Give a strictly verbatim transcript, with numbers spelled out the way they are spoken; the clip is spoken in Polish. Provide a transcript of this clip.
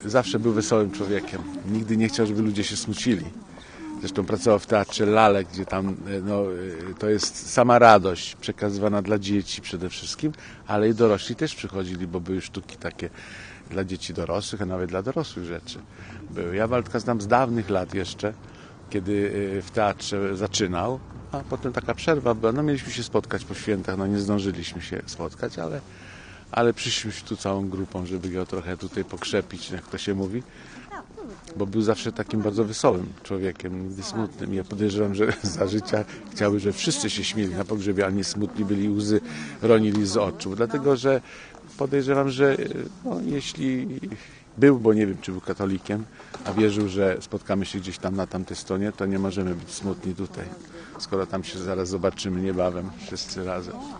Zawsze był wesołym człowiekiem. Nigdy nie chciał, żeby ludzie się smucili. Zresztą pracował w teatrze Lalek, gdzie tam no, to jest sama radość przekazywana dla dzieci przede wszystkim, ale i dorośli też przychodzili, bo były sztuki takie dla dzieci dorosłych, a nawet dla dorosłych rzeczy były. Ja Waldka znam z dawnych lat jeszcze, kiedy w teatrze zaczynał, a potem taka przerwa była. No mieliśmy się spotkać po świętach, no nie zdążyliśmy się spotkać, ale, ale przyszliśmy tu całą grupą, żeby go trochę tutaj pokrzepić, jak to się mówi. Bo był zawsze takim bardzo wesołym człowiekiem, nigdy smutnym. Ja podejrzewam, że za życia chciały, że wszyscy się śmieli na pogrzebie, a nie smutni byli, łzy ronili z oczu. Dlatego, że podejrzewam, że no, jeśli był, bo nie wiem, czy był katolikiem, a wierzył, że spotkamy się gdzieś tam na tamtej stronie, to nie możemy być smutni tutaj, skoro tam się zaraz zobaczymy niebawem wszyscy razem.